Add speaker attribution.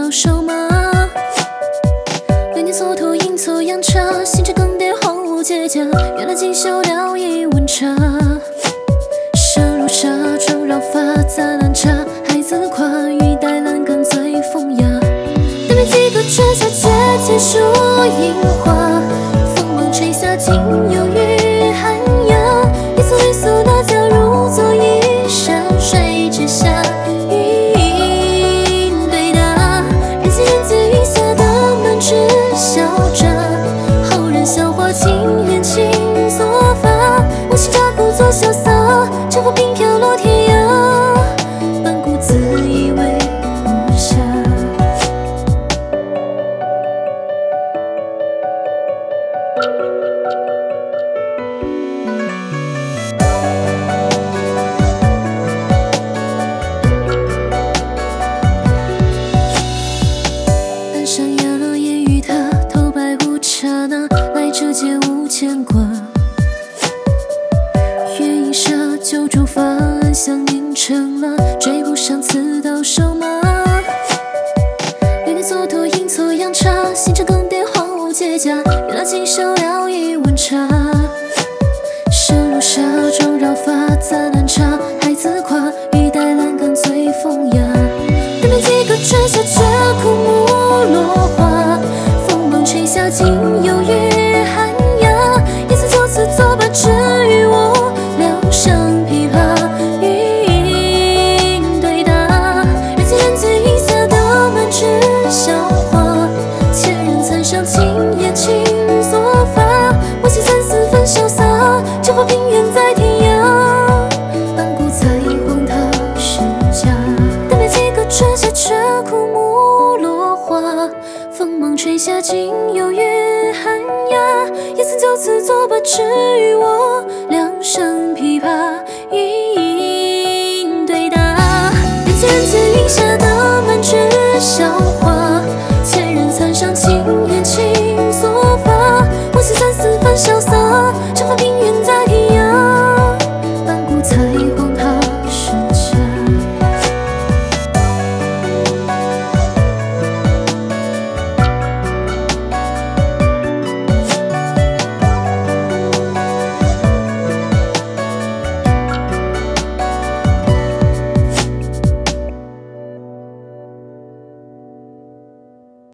Speaker 1: 到手吗？流年蹉跎，阴错阳差，星辰更迭，荒芜结痂。原来锦绣聊一温茶，生如沙，妆绕发，杂难茶，孩子跨玉带栏杆最风雅。对面几个春夏却结束樱花，风猛吹下，竟有雨寒鸦。一簇一簇大家如昨一山水之下，余音对答。人间人间云下的满纸笑札，后人笑话青莲轻作发。我心扎故作潇洒，乘风平飘落天涯，半古自以为无暇。半山崖烟雨塔，头白无刹那，来者皆无牵挂。月影沙，旧竹发，暗香凝成蜡，追不上刺刀手吗？流年蹉跎，阴错阳差，星辰更迭，荒芜结痂。原来锦绣聊一温茶，生如沙，妆绕发，杂难茶，孩子跨玉带栏杆最风雅。对面几个春夏却枯木落花，风猛吹下，竟有雨寒鸦。也曾就此作罢，只与我两声琵琶，余音对答。人间人间云下的满纸笑话，千人残伤，青叶轻作发。我心三四分潇洒，乘风平原在天涯，半古彩虹它是假。对面几个春夏却枯木落花，风猛吹下，竟有雨寒鸦。也曾就此作罢，只与我两声琵琶，余音对答。人间人间云下的满纸笑话，